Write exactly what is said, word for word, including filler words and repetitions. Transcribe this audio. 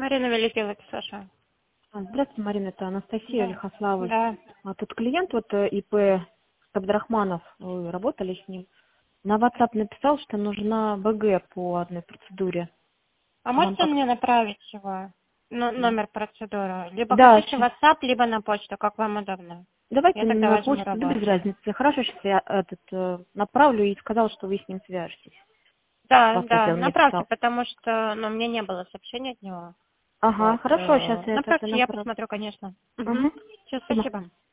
Марина Великий Саша. А, Здравствуйте, Марина, это Анастасия Да. Лихославович. Да. А тут клиент, вот э, ИП Абдрахманов, вы работали с ним, на WhatsApp написал, что нужна БГ по одной процедуре. А Вам можете как? мне направить его ну, номер процедуры? Либо Да, хотите в щас. WhatsApp, либо на почту, как вам удобно. Давайте Я тогда на возьму почту, да без рабочий. разницы. Хорошо, сейчас я этот э, направлю и сказал, что вы с ним свяжетесь. Да, WhatsApp да, он мне направьте, писал. потому что ну, мне не было сообщения от него. Ага, Вот. хорошо, сейчас э, я это Направьте, я направлю. посмотрю, конечно. Угу. Угу. Все, Спасибо. спасибо.